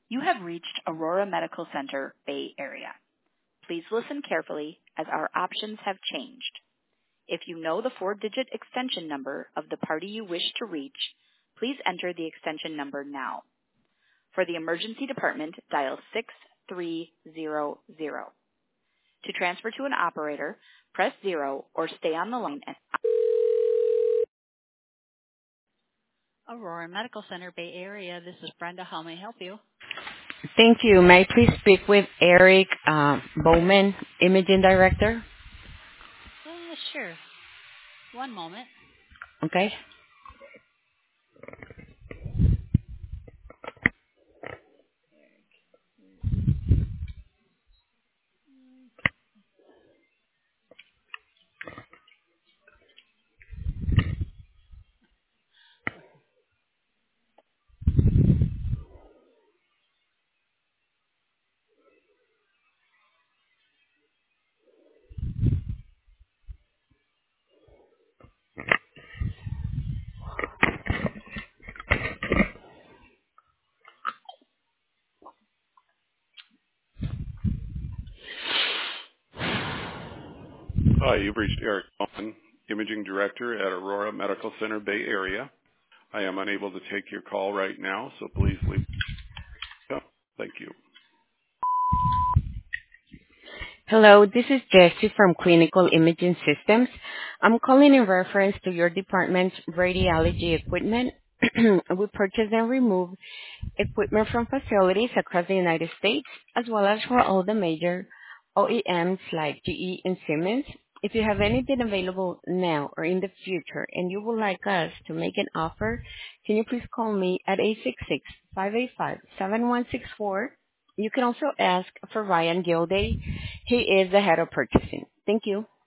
You have reached Aurora Medical Center, Bay Area. Please listen carefully as our options have changed. If you know the 4-digit extension number of the party you wish to reach, please enter the extension number now. For the emergency department, dial 6300. To transfer to an operator, press 0 or stay on the line. Aurora Medical Center, Bay Area. This is Brenda. How may I help you? Thank you. May I please speak with Eric Bowman, Imaging Director? Sure. One moment. Okay. Hi, you've reached Eric Bowman, Imaging Director at Aurora Medical Center, Bay Area. I am unable to take your call right now, so please leave. Thank you. Hello, this is Jessie from Clinical Imaging Systems. I'm calling in reference to your department's radiology equipment. We purchase and remove equipment from facilities across the United States, as well as for all the major OEMs like GE and Siemens. If you have anything available now or in the future and you would like us to make an offer, can you please call me at 866-585-7164? You can also ask for Ryan Gilday. He is the head of purchasing. Thank you.